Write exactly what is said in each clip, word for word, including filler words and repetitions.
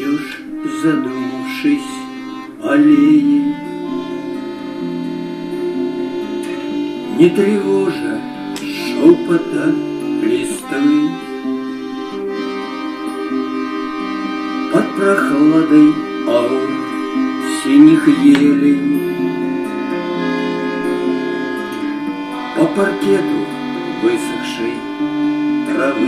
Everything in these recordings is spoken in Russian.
идешь, задумавшись, аллеей, не тревожа шепота листвы. Под прохладой аур синих елей по паркету высохшей травы.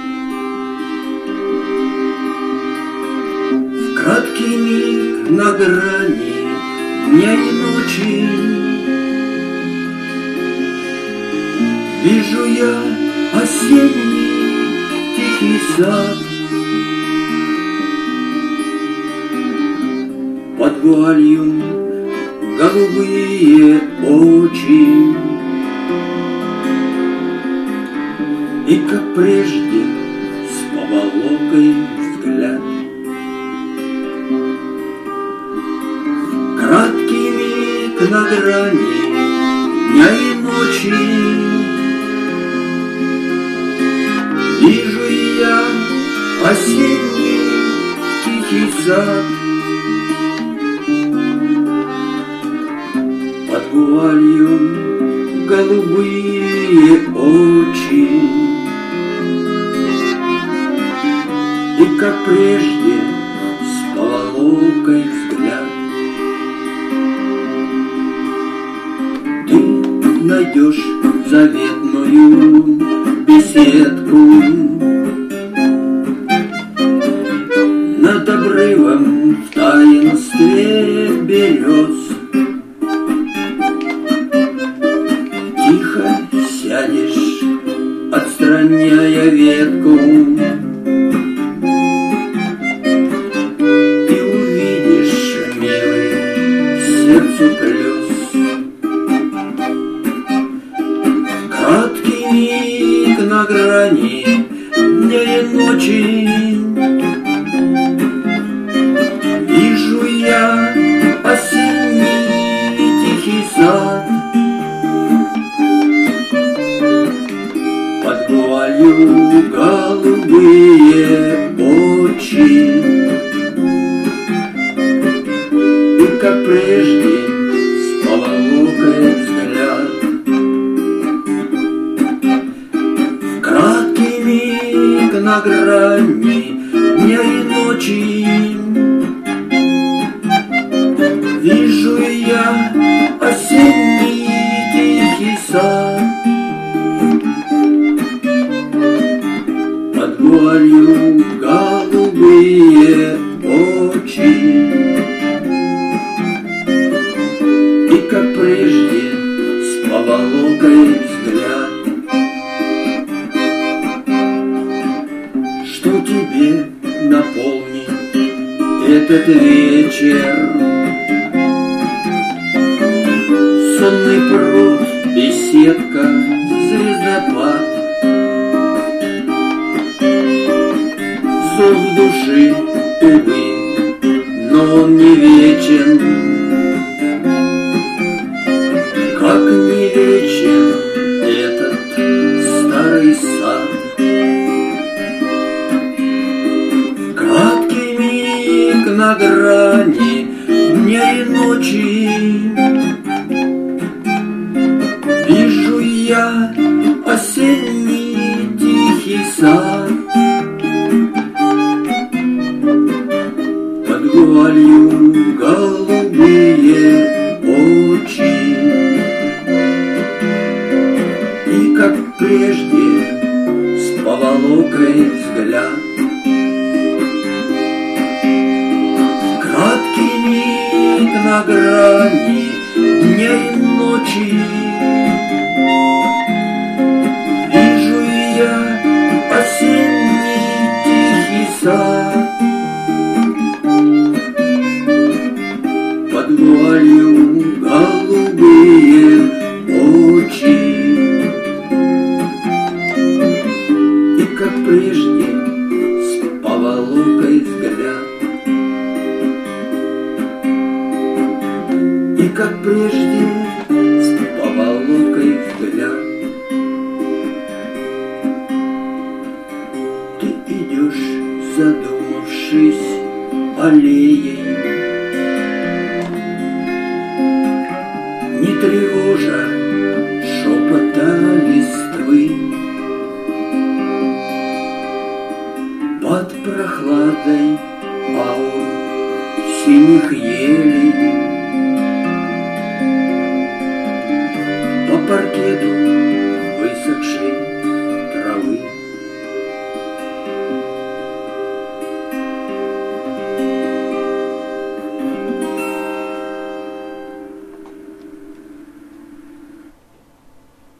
В краткий миг на грани дня и ночи вижу я осенний тихий сад. Под вуалью голубые очи, и, как прежде, с поволокой взгляд. Краткий миг на грани дня и ночи вижу я осенний тихий сад. Под вуалью голубые очи, и, как прежде, с поволокой взгляд. Ты найдешь заветную беседку над обрывом в таинстве берез. Тихо сядешь, отстраняя ветку, и увидишь, милый, сердцу плюс. Краткий миг на грани дня и ночи вижу я осенний тихий сад. Под вуалью голубые очи, и, как прежде, с поволокой взгляд. В краткий миг на грани дня и ночи вижу я осенний тихий сад. Под вуалью голубые очи, и, как прежде, с поволокой взгляд. Что тебе наполнит этот вечер? Сонный пруд, беседка, звездопад. Зов души, увы, но он не вечен, как не вечен этот старый сад. Краткий миг на грани дня и ночи вижу я осенний тихий сад. Под вуалью голубые очи, и, как прежде, с поволокой взгляд. Краткий миг на грани дня и ночи вижу я осенний тихий сад. Под вуалью голубые очи, и, как прежде, с поволокой взгляд. И, как прежде, с поволокой взгляд. Ты идешь, задумавшись, аллеей, не тревожа шепота листвы. Под прохладой аур синих елей по паркету высохшей